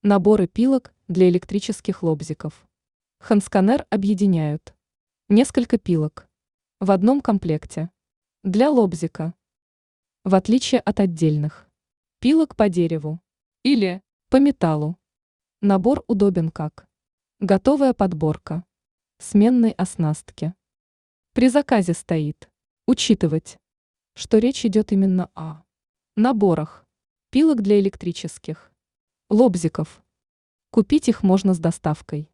Наборы пилок для электрических лобзиков. Хансканер объединяют несколько пилок в одном комплекте для лобзика, в отличие от отдельных пилок по дереву или по металлу. Набор удобен как готовая подборка сменной оснастки. При заказе стоит учитывать, что речь идет именно о наборах пилок для электрических лобзиков. Купить их можно с доставкой.